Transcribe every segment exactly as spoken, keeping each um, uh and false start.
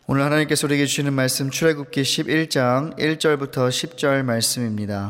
오늘 하나님께서 우리에게 주시는 말씀 출애굽기 십일 장 일 절부터 십 절 말씀입니다.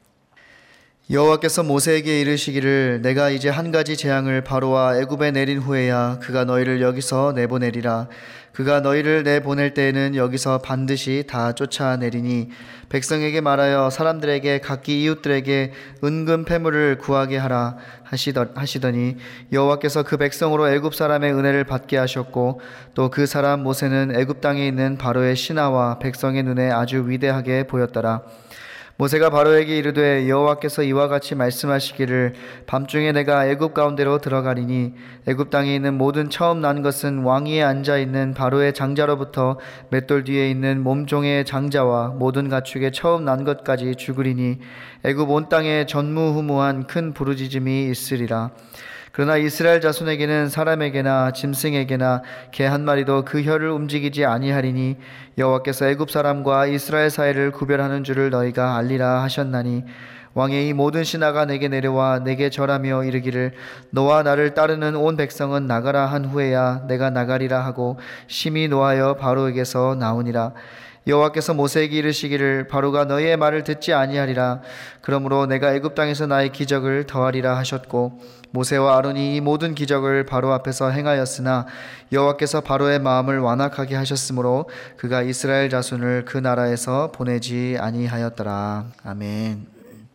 여호와께서 모세에게 이르시기를 내가 이제 한 가지 재앙을 바로와 애굽에 내린 후에야 그가 너희를 여기서 내보내리라. 그가 너희를 내보낼 때에는 여기서 반드시 다 쫓아내리니 백성에게 말하여 사람들에게 각기 이웃들에게 은금 패물을 구하게 하라 하시더니 여호와께서 그 백성으로 애굽 사람의 은혜를 받게 하셨고 또 그 사람 모세는 애굽 땅에 있는 바로의 신하와 백성의 눈에 아주 위대하게 보였더라. 모세가 바로에게 이르되 여호와께서 이와 같이 말씀하시기를 밤중에 내가 애굽 가운데로 들어가리니 애굽 땅에 있는 모든 처음 난 것은 왕위에 앉아 있는 바로의 장자로부터 맷돌 뒤에 있는 몸종의 장자와 모든 가축의 처음 난 것까지 죽으리니 애굽 온 땅에 전무후무한 큰 부르짖음이 있으리라. 그러나 이스라엘 자손에게는 사람에게나 짐승에게나 개 한 마리도 그 혀를 움직이지 아니하리니 여호와께서 애굽 사람과 이스라엘 사이를 구별하는 줄을 너희가 알리라 하셨나니 왕의 이 모든 신하가 내게 내려와 내게 절하며 이르기를 너와 나를 따르는 온 백성은 나가라 한 후에야 내가 나가리라 하고 심히 노하여 바로에게서 나오니라. 여호와께서 모세에게 이르시기를 바로가 너희의 말을 듣지 아니하리라. 그러므로 내가 애굽 땅에서 나의 기적을 더하리라 하셨고 모세와 아론이 이 모든 기적을 바로 앞에서 행하였으나 여호와께서 바로의 마음을 완악하게 하셨으므로 그가 이스라엘 자손을 그 나라에서 보내지 아니하였더라. 아멘.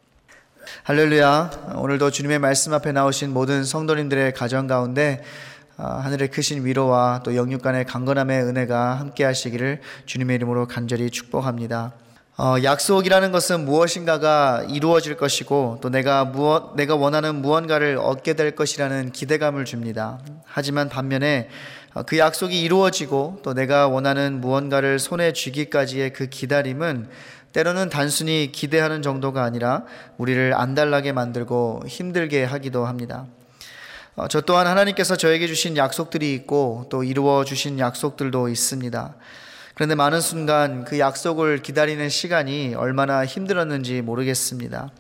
할렐루야. 오늘도 주님의 말씀 앞에 나오신 모든 성도님들의 가정 가운데 하늘의 크신 위로와 또 영육 간의 강건함의 은혜가 함께 하시기를 주님의 이름으로 간절히 축복합니다. 어, 약속이라는 것은 무엇인가가 이루어질 것이고 또 내가 무엇, 내가 원하는 무언가를 얻게 될 것이라는 기대감을 줍니다. 하지만 반면에 그 약속이 이루어지고 또 내가 원하는 무언가를 손에 쥐기까지의 그 기다림은 때로는 단순히 기대하는 정도가 아니라 우리를 안달나게 만들고 힘들게 하기도 합니다. 어, 저 또한 하나님께서 저에게 주신 약속들이 있고 또 이루어 주신 약속들도 있습니다. 그런데 많은 순간 그 약속을 기다리는 시간이 얼마나 힘들었는지 모르겠습니다.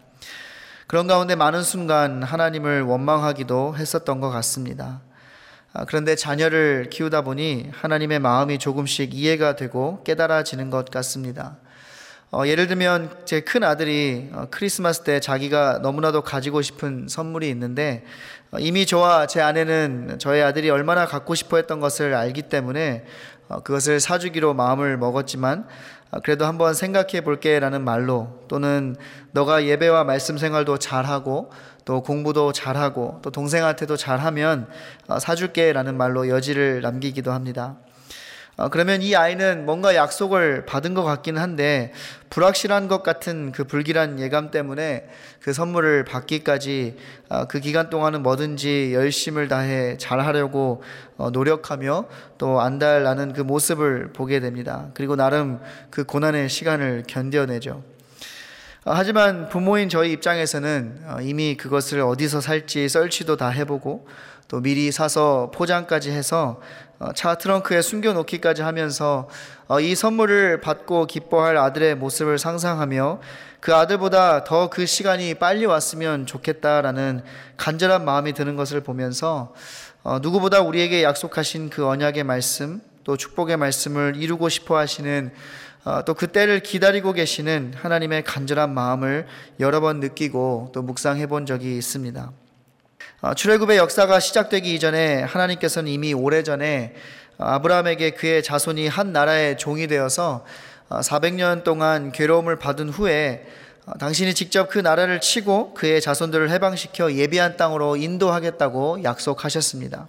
그런 가운데 많은 순간 하나님을 원망하기도 했었던 것 같습니다. 아, 그런데 자녀를 키우다 보니 하나님의 마음이 조금씩 이해가 되고 깨달아지는 것 같습니다. 어, 예를 들면 제 큰 아들이 어, 크리스마스 때 자기가 너무나도 가지고 싶은 선물이 있는데 어, 이미 저와 제 아내는 저의 아들이 얼마나 갖고 싶어 했던 것을 알기 때문에 어, 그것을 사주기로 마음을 먹었지만 어, 그래도 한번 생각해 볼게 라는 말로 또는 너가 예배와 말씀 생활도 잘하고 또 공부도 잘하고 또 동생한테도 잘하면 어, 사줄게 라는 말로 여지를 남기기도 합니다. 어, 그러면 이 아이는 뭔가 약속을 받은 것 같긴 한데 불확실한 것 같은 그 불길한 예감 때문에 그 선물을 받기까지 어, 그 기간 동안은 뭐든지 열심을 다해 잘하려고 어, 노력하며 또 안달나는 그 모습을 보게 됩니다. 그리고 나름 그 고난의 시간을 견뎌내죠. 어, 하지만 부모인 저희 입장에서는 어, 이미 그것을 어디서 살지 설치도 다 해보고 또 미리 사서 포장까지 해서 차 트렁크에 숨겨놓기까지 하면서 이 선물을 받고 기뻐할 아들의 모습을 상상하며 그 아들보다 더 그 시간이 빨리 왔으면 좋겠다라는 간절한 마음이 드는 것을 보면서 누구보다 우리에게 약속하신 그 언약의 말씀 또 축복의 말씀을 이루고 싶어 하시는 또 그 때를 기다리고 계시는 하나님의 간절한 마음을 여러 번 느끼고 또 묵상해 본 적이 있습니다. 출애굽의 역사가 시작되기 이전에 하나님께서는 이미 오래전에 아브라함에게 그의 자손이 한 나라의 종이 되어서 사백 년 동안 괴로움을 받은 후에 당신이 직접 그 나라를 치고 그의 자손들을 해방시켜 예비한 땅으로 인도하겠다고 약속하셨습니다.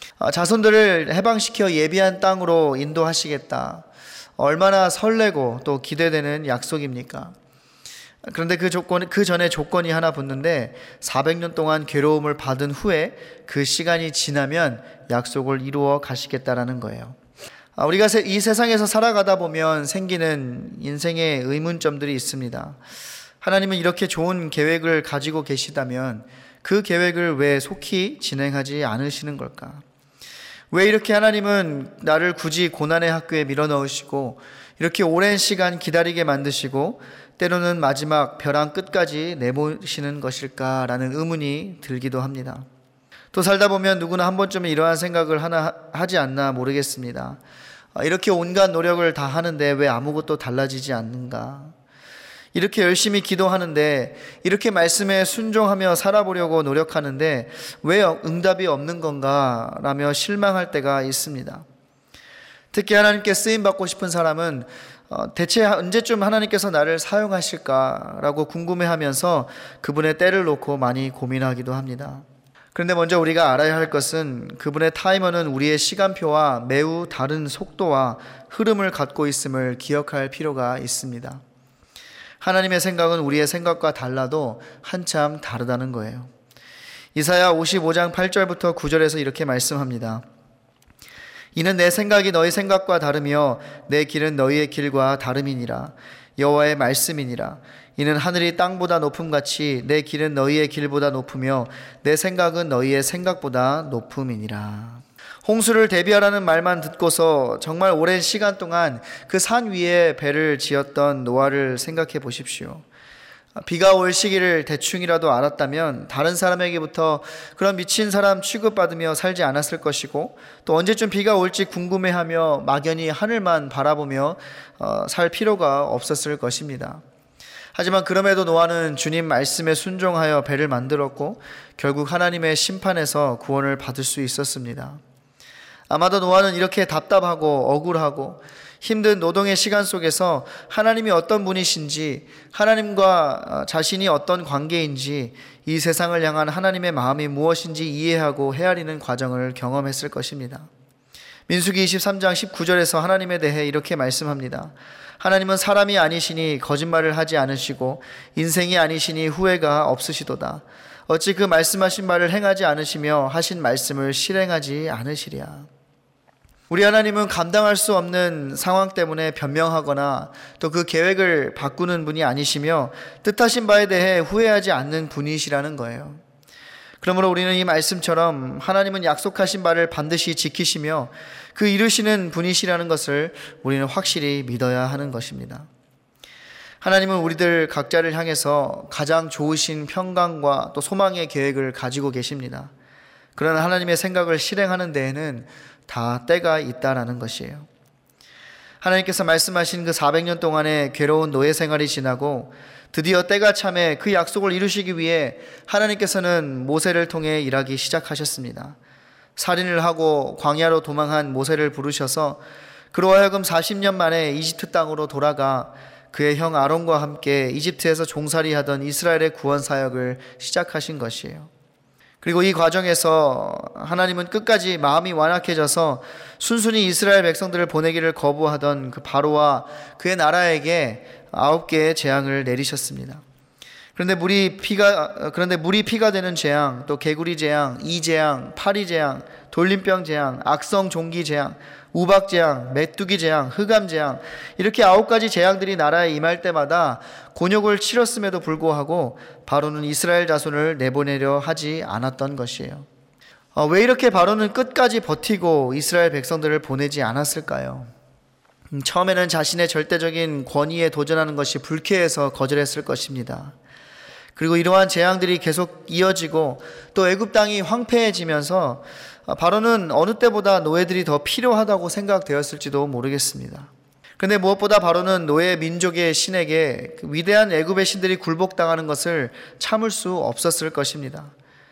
자손들을 해방시켜 예비한 땅으로 인도하시겠다. 얼마나 설레고 또 기대되는 약속입니까? 그런데 그 조건, 그 전에 조건이 하나 붙는데 사백 년 동안 괴로움을 받은 후에 그 시간이 지나면 약속을 이루어 가시겠다라는 거예요. 우리가 이 세상에서 살아가다 보면 생기는 인생의 의문점들이 있습니다. 하나님은 이렇게 좋은 계획을 가지고 계시다면 그 계획을 왜 속히 진행하지 않으시는 걸까? 왜 이렇게 하나님은 나를 굳이 고난의 학교에 밀어넣으시고 이렇게 오랜 시간 기다리게 만드시고 때로는 마지막 벼랑 끝까지 내모시는 것일까라는 의문이 들기도 합니다. 또 살다 보면 누구나 한 번쯤은 이러한 생각을 하나 하지 않나 모르겠습니다. 이렇게 온갖 노력을 다 하는데 왜 아무것도 달라지지 않는가? 이렇게 열심히 기도하는데, 이렇게 말씀에 순종하며 살아보려고 노력하는데 왜 응답이 없는 건가? 라며 실망할 때가 있습니다. 특히 하나님께 쓰임받고 싶은 사람은 대체 언제쯤 하나님께서 나를 사용하실까라고 궁금해하면서 그분의 때를 놓고 많이 고민하기도 합니다. 그런데 먼저 우리가 알아야 할 것은 그분의 타이머는 우리의 시간표와 매우 다른 속도와 흐름을 갖고 있음을 기억할 필요가 있습니다. 하나님의 생각은 우리의 생각과 달라도 한참 다르다는 거예요. 이사야 오십오 장 팔 절부터 구 절에서 이렇게 말씀합니다. 이는 내 생각이 너희 생각과 다르며 내 길은 너희의 길과 다름이니라. 여호와의 말씀이니라. 이는 하늘이 땅보다 높음같이 내 길은 너희의 길보다 높으며 내 생각은 너희의 생각보다 높음이니라. 홍수를 대비하라는 말만 듣고서 정말 오랜 시간 동안 그 산 위에 배를 지었던 노아를 생각해 보십시오. 비가 올 시기를 대충이라도 알았다면 다른 사람에게부터 그런 미친 사람 취급받으며 살지 않았을 것이고, 또 언제쯤 비가 올지 궁금해하며 막연히 하늘만 바라보며 어, 살 필요가 없었을 것입니다. 하지만 그럼에도 노아는 주님 말씀에 순종하여 배를 만들었고 결국 하나님의 심판에서 구원을 받을 수 있었습니다. 아마도 노아는 이렇게 답답하고 억울하고 힘든 노동의 시간 속에서 하나님이 어떤 분이신지, 하나님과 자신이 어떤 관계인지, 이 세상을 향한 하나님의 마음이 무엇인지 이해하고 헤아리는 과정을 경험했을 것입니다. 민수기 이십삼 장 십구 절에서 하나님에 대해 이렇게 말씀합니다. 하나님은 사람이 아니시니 거짓말을 하지 않으시고 인생이 아니시니 후회가 없으시도다. 어찌 그 말씀하신 바를 행하지 않으시며 하신 말씀을 실행하지 않으시랴. 우리 하나님은 감당할 수 없는 상황 때문에 변명하거나 또 그 계획을 바꾸는 분이 아니시며 뜻하신 바에 대해 후회하지 않는 분이시라는 거예요. 그러므로 우리는 이 말씀처럼 하나님은 약속하신 바를 반드시 지키시며 그 이루시는 분이시라는 것을 우리는 확실히 믿어야 하는 것입니다. 하나님은 우리들 각자를 향해서 가장 좋으신 평강과 또 소망의 계획을 가지고 계십니다. 그러나 하나님의 생각을 실행하는 데에는 다 때가 있다라는 것이에요. 하나님께서 말씀하신 그 사백 년 동안의 괴로운 노예 생활이 지나고 드디어 때가 참에 그 약속을 이루시기 위해 하나님께서는 모세를 통해 일하기 시작하셨습니다. 살인을 하고 광야로 도망한 모세를 부르셔서 그로 하여금 사십 년 만에 이집트 땅으로 돌아가 그의 형 아론과 함께 이집트에서 종살이하던 이스라엘의 구원 사역을 시작하신 것이에요. 그리고 이 과정에서 하나님은 끝까지 마음이 완악해져서 순순히 이스라엘 백성들을 보내기를 거부하던 그 바로와 그의 나라에게 아홉 개의 재앙을 내리셨습니다. 그런데 물이 피가 그런데 물이 피가 되는 재앙, 또 개구리 재앙, 이 재앙, 파리 재앙, 돌림병 재앙, 악성 종기 재앙, 우박 재앙, 메뚜기 재앙, 흑암 재앙, 이렇게 아홉 가지 재앙들이 나라에 임할 때마다 곤욕을 치렀음에도 불구하고 바로는 이스라엘 자손을 내보내려 하지 않았던 것이에요. 어, 왜 이렇게 바로는 끝까지 버티고 이스라엘 백성들을 보내지 않았을까요? 음, 처음에는 자신의 절대적인 권위에 도전하는 것이 불쾌해서 거절했을 것입니다. 그리고 이러한 재앙들이 계속 이어지고 또 애굽 땅이 황폐해지면서 바로는 어느 때보다 노예들이 더 필요하다고 생각되었을지도 모르겠습니다. 그런데 무엇보다 바로는 노예 민족의 신에게 그 위대한 애굽의 신들이 굴복당하는 것을 참을 수 없었을 것입니다.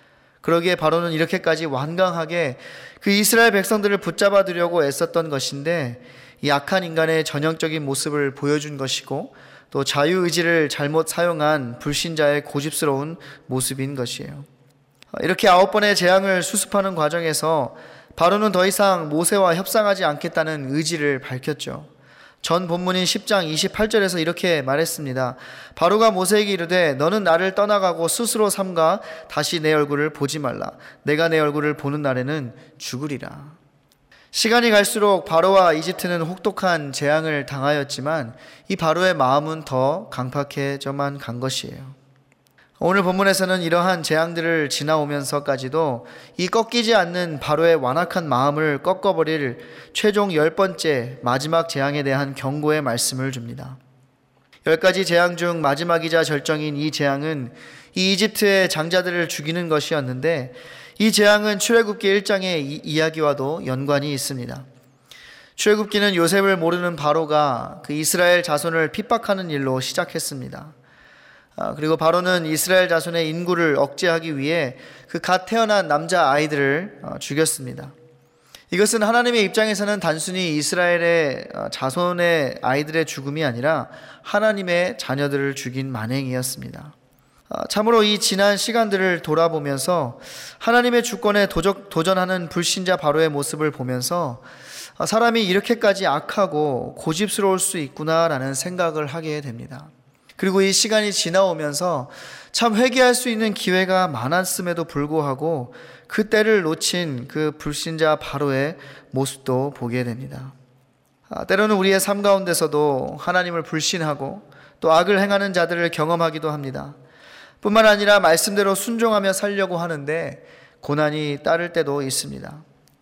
그러기에 바로는 이렇게까지 완강하게 그 이스라엘 백성들을 붙잡아 두려고 애썼던 것인데, 이 악한 인간의 전형적인 모습을 보여준 것이고 또 자유의지를 잘못 사용한 불신자의 고집스러운 모습인 것이에요. 이렇게 아홉 번의 재앙을 수습하는 과정에서 바로는 더 이상 모세와 협상하지 않겠다는 의지를 밝혔죠. 전 본문인 십 장 이십팔 절에서 이렇게 말했습니다. 바로가 모세에게 이르되 너는 나를 떠나가고 스스로 삼가 다시 내 얼굴을 보지 말라. 내가 내 얼굴을 보는 날에는 죽으리라. 시간이 갈수록 바로와 이집트는 혹독한 재앙을 당하였지만 이 바로의 마음은 더 강팍해져만 간 것이에요. 오늘 본문에서는 이러한 재앙들을 지나오면서까지도 이 꺾이지 않는 바로의 완악한 마음을 꺾어버릴 최종 열 번째 마지막 재앙에 대한 경고의 말씀을 줍니다. 열 가지 재앙 중 마지막이자 절정인 이 재앙은 이 이집트의 장자들을 죽이는 것이었는데, 이 재앙은 출애굽기 일 장의 이 이야기와도 연관이 있습니다. 출애굽기는 요셉을 모르는 바로가 그 이스라엘 자손을 핍박하는 일로 시작했습니다. 그리고 바로는 이스라엘 자손의 인구를 억제하기 위해 그 갓 태어난 남자 아이들을 죽였습니다. 이것은 하나님의 입장에서는 단순히 이스라엘의 자손의 아이들의 죽음이 아니라 하나님의 자녀들을 죽인 만행이었습니다. 참으로 이 지난 시간들을 돌아보면서 하나님의 주권에 도전하는 불신자 바로의 모습을 보면서 사람이 이렇게까지 악하고 고집스러울 수 있구나라는 생각을 하게 됩니다. 그리고 이 시간이 지나오면서 참 회개할 수 있는 기회가 많았음에도 불구하고 그 때를 놓친 그 불신자 바로의 모습도 보게 됩니다. 때로는 우리의 삶 가운데서도 하나님을 불신하고 또 악을 행하는 자들을 경험하기도 합니다. 뿐만 아니라 말씀대로 순종하며 살려고 하는데 고난이 따를 때도 있습니다.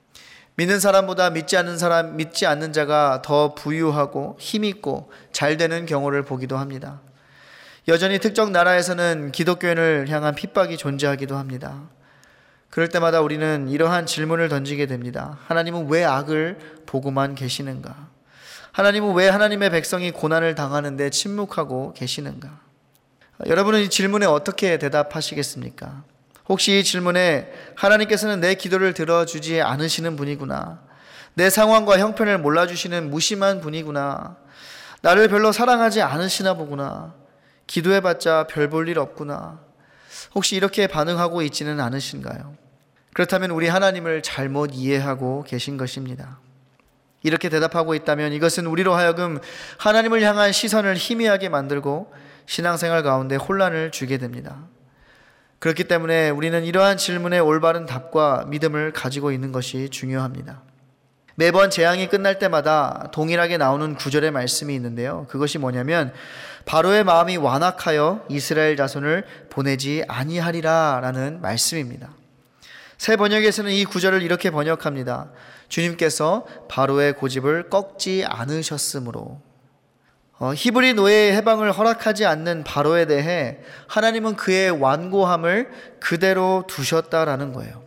믿는 사람보다 믿지 않는 사람, 믿지 않는 자가 더 부유하고 힘있고 잘 되는 경우를 보기도 합니다. 여전히 특정 나라에서는 기독교인을 향한 핍박이 존재하기도 합니다. 그럴 때마다 우리는 이러한 질문을 던지게 됩니다. 하나님은 왜 악을 보고만 계시는가? 하나님은 왜 하나님의 백성이 고난을 당하는데 침묵하고 계시는가? 여러분은 이 질문에 어떻게 대답하시겠습니까? 혹시 이 질문에 하나님께서는 내 기도를 들어주지 않으시는 분이구나, 내 상황과 형편을 몰라주시는 무심한 분이구나, 나를 별로 사랑하지 않으시나 보구나, 기도해봤자 별 볼 일 없구나, 혹시 이렇게 반응하고 있지는 않으신가요? 그렇다면 우리 하나님을 잘못 이해하고 계신 것입니다. 이렇게 대답하고 있다면 이것은 우리로 하여금 하나님을 향한 시선을 희미하게 만들고 신앙생활 가운데 혼란을 주게 됩니다. 그렇기 때문에 우리는 이러한 질문에 올바른 답과 믿음을 가지고 있는 것이 중요합니다. 매번 재앙이 끝날 때마다 동일하게 나오는 구절의 말씀이 있는데요. 그것이 뭐냐면 바로의 마음이 완악하여 이스라엘 자손을 보내지 아니하리라 라는 말씀입니다. 새 번역에서는 이 구절을 이렇게 번역합니다. 주님께서 바로의 고집을 꺾지 않으셨으므로. 어, 히브리 노예의 해방을 허락하지 않는 바로에 대해 하나님은 그의 완고함을 그대로 두셨다라는 거예요.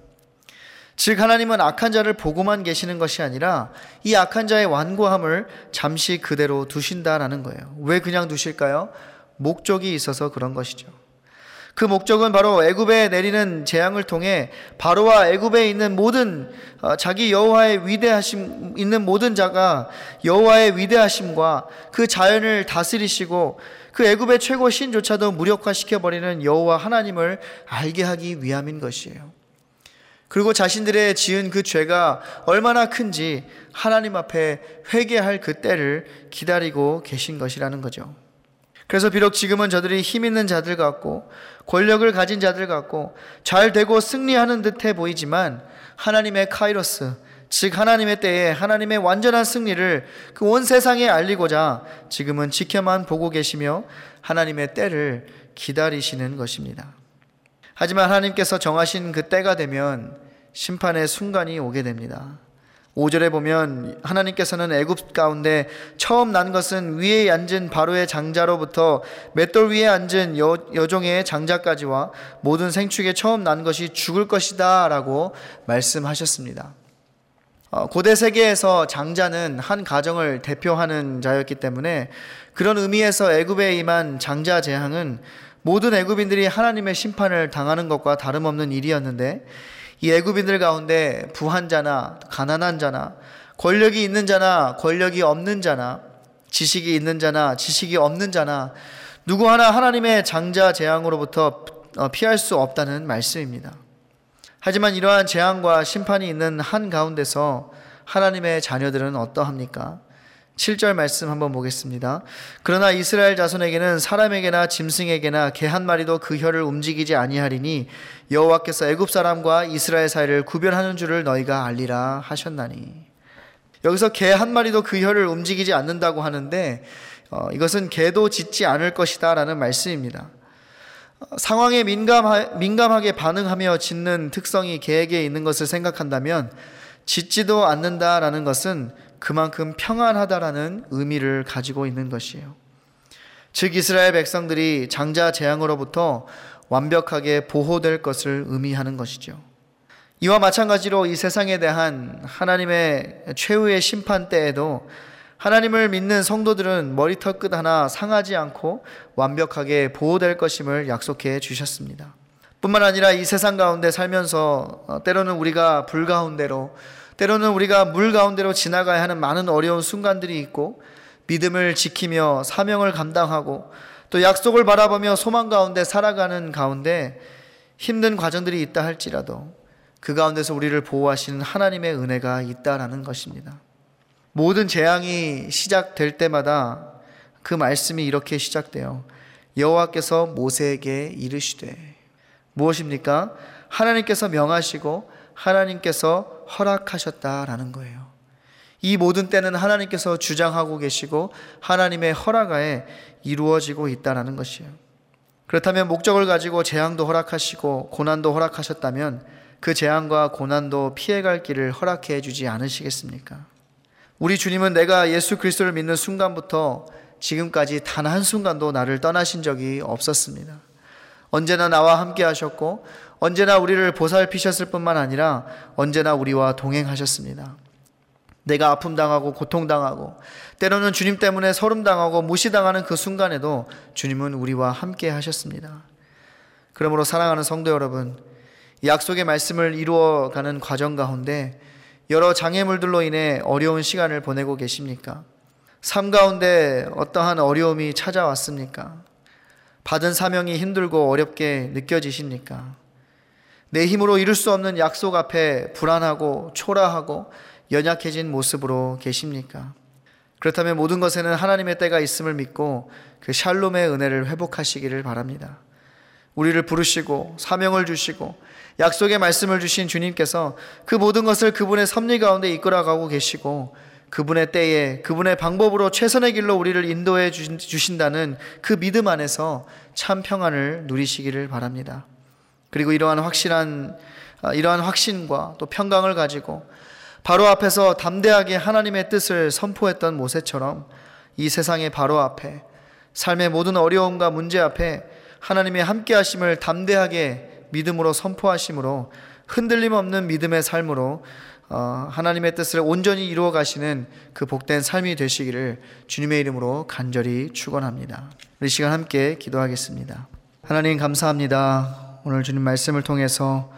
즉 하나님은 악한 자를 보고만 계시는 것이 아니라 이 악한 자의 완고함을 잠시 그대로 두신다라는 거예요. 왜 그냥 두실까요? 목적이 있어서 그런 것이죠. 그 목적은 바로 애굽에 내리는 재앙을 통해 바로와 애굽에 있는 모든 자기 여호와의 위대하심 있는 모든 자가 여호와의 위대하심과 그 자연을 다스리시고 그 애굽의 최고 신조차도 무력화시켜버리는 여호와 하나님을 알게 하기 위함인 것이에요. 그리고 자신들의 지은 그 죄가 얼마나 큰지 하나님 앞에 회개할 그 때를 기다리고 계신 것이라는 거죠. 그래서 비록 지금은 저들이 힘 있는 자들 같고 권력을 가진 자들 같고 잘 되고 승리하는 듯해 보이지만 하나님의 카이로스, 즉 하나님의 때에 하나님의 완전한 승리를 그 온 세상에 알리고자 지금은 지켜만 보고 계시며 하나님의 때를 기다리시는 것입니다. 하지만 하나님께서 정하신 그 때가 되면 심판의 순간이 오게 됩니다. 오 절에 보면 하나님께서는 애굽 가운데 처음 난 것은 위에 앉은 바로의 장자로부터 맷돌 위에 앉은 여, 여종의 장자까지와 모든 생축에 처음 난 것이 죽을 것이다 라고 말씀하셨습니다. 고대 세계에서 장자는 한 가정을 대표하는 자였기 때문에 그런 의미에서 애굽에 임한 장자 재앙은 모든 애굽인들이 하나님의 심판을 당하는 것과 다름없는 일이었는데 이 애굽인들 가운데 부한 자나 가난한 자나 권력이 있는 자나 권력이 없는 자나 지식이 있는 자나 지식이 없는 자나 누구 하나 하나님의 장자 재앙으로부터 피할 수 없다는 말씀입니다. 하지만 이러한 재앙과 심판이 있는 한 가운데서 하나님의 자녀들은 어떠합니까? 칠 절 말씀 한번 보겠습니다. 그러나 이스라엘 자손에게는 사람에게나 짐승에게나 개 한 마리도 그 혀를 움직이지 아니하리니 여호와께서 애굽 사람과 이스라엘 사이를 구별하는 줄을 너희가 알리라 하셨나니. 여기서 개 한 마리도 그 혀를 움직이지 않는다고 하는데 어, 이것은 개도 짖지 않을 것이다 라는 말씀입니다. 어, 상황에 민감하, 민감하게 반응하며 짖는 특성이 개에게 있는 것을 생각한다면 짖지도 않는다라는 것은 그만큼 평안하다라는 의미를 가지고 있는 것이에요. 즉 이스라엘 백성들이 장자 재앙으로부터 완벽하게 보호될 것을 의미하는 것이죠. 이와 마찬가지로 이 세상에 대한 하나님의 최후의 심판 때에도 하나님을 믿는 성도들은 머리털 끝 하나 상하지 않고 완벽하게 보호될 것임을 약속해 주셨습니다. 뿐만 아니라 이 세상 가운데 살면서 때로는 우리가 불 가운데로, 때로는 우리가 물 가운데로 지나가야 하는 많은 어려운 순간들이 있고, 믿음을 지키며 사명을 감당하고 또 약속을 바라보며 소망 가운데 살아가는 가운데 힘든 과정들이 있다 할지라도 그 가운데서 우리를 보호하시는 하나님의 은혜가 있다라는 것입니다. 모든 재앙이 시작될 때마다 그 말씀이 이렇게 시작돼요. 여호와께서 모세에게 이르시되, 무엇입니까? 하나님께서 명하시고 하나님께서 허락하셨다라는 거예요. 이 모든 때는 하나님께서 주장하고 계시고 하나님의 허락하에 이루어지고 있다는 것이에요. 그렇다면 목적을 가지고 재앙도 허락하시고 고난도 허락하셨다면 그 재앙과 고난도 피해갈 길을 허락해 주지 않으시겠습니까? 우리 주님은 내가 예수 그리스도를 믿는 순간부터 지금까지 단 한순간도 나를 떠나신 적이 없었습니다. 언제나 나와 함께 하셨고 언제나 우리를 보살피셨을 뿐만 아니라 언제나 우리와 동행하셨습니다. 내가 아픔당하고 고통당하고 때로는 주님 때문에 서름당하고 무시당하는 그 순간에도 주님은 우리와 함께 하셨습니다. 그러므로 사랑하는 성도 여러분, 약속의 말씀을 이루어가는 과정 가운데 여러 장애물들로 인해 어려운 시간을 보내고 계십니까? 삶 가운데 어떠한 어려움이 찾아왔습니까? 받은 사명이 힘들고 어렵게 느껴지십니까? 내 힘으로 이룰 수 없는 약속 앞에 불안하고 초라하고 연약해진 모습으로 계십니까? 그렇다면 모든 것에는 하나님의 때가 있음을 믿고 그 샬롬의 은혜를 회복하시기를 바랍니다. 우리를 부르시고 사명을 주시고 약속의 말씀을 주신 주님께서 그 모든 것을 그분의 섭리 가운데 이끌어가고 계시고 그분의 때에 그분의 방법으로 최선의 길로 우리를 인도해 주신다는 그 믿음 안에서 참 평안을 누리시기를 바랍니다. 그리고 이러한 확실한 이러한 확신과 또 평강을 가지고 바로 앞에서 담대하게 하나님의 뜻을 선포했던 모세처럼 이 세상의 바로 앞에 삶의 모든 어려움과 문제 앞에 하나님의 함께 하심을 담대하게 믿음으로 선포하심으로 흔들림 없는 믿음의 삶으로 어, 하나님의 뜻을 온전히 이루어 가시는 그 복된 삶이 되시기를 주님의 이름으로 간절히 축원합니다. 우리 시간 함께 기도하겠습니다. 하나님 감사합니다. 오늘 주님 말씀을 통해서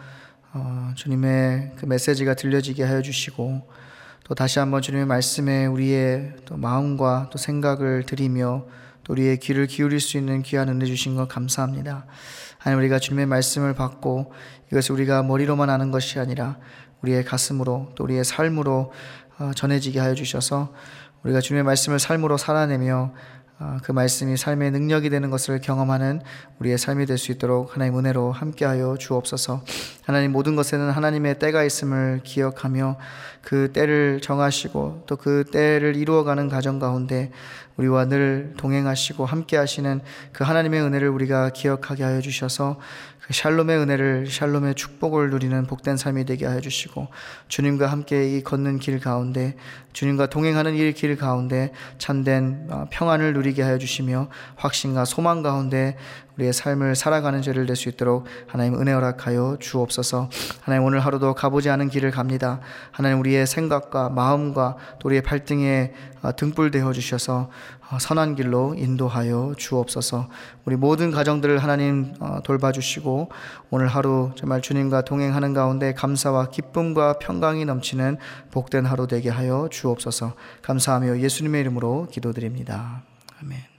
어, 주님의 그 메시지가 들려지게 하여 주시고 또 다시 한번 주님의 말씀에 우리의 또 마음과 또 생각을 드리며 또 우리의 귀를 기울일 수 있는 귀한 은혜 주신 것 감사합니다. 하나님, 우리가 주님의 말씀을 받고 이것을 우리가 머리로만 아는 것이 아니라 우리의 가슴으로 또 우리의 삶으로 전해지게 하여 주셔서 우리가 주님의 말씀을 삶으로 살아내며 그 말씀이 삶의 능력이 되는 것을 경험하는 우리의 삶이 될 수 있도록 하나님 은혜로 함께하여 주옵소서. 하나님, 모든 것에는 하나님의 때가 있음을 기억하며 그 때를 정하시고 또 그 때를 이루어가는 과정 가운데 우리와 늘 동행하시고 함께하시는 그 하나님의 은혜를 우리가 기억하게 하여 주셔서 그 샬롬의 은혜를, 샬롬의 축복을 누리는 복된 삶이 되게 하여 주시고 주님과 함께 이 걷는 길 가운데, 주님과 동행하는 이 길 가운데 참된 평안을 누리게 하여 주시며 확신과 소망 가운데 우리의 삶을 살아가는 죄를 낼 수 있도록 하나님 은혜 허락하여 주옵소서. 하나님, 오늘 하루도 가보지 않은 길을 갑니다. 하나님, 우리의 생각과 마음과 또 우리의 발등에 등불 되어 주셔서 선한 길로 인도하여 주옵소서. 우리 모든 가정들을 하나님 돌봐주시고 오늘 하루 정말 주님과 동행하는 가운데 감사와 기쁨과 평강이 넘치는 복된 하루 되게 하여 주옵소서. 감사하며 예수님의 이름으로 기도드립니다. 아멘.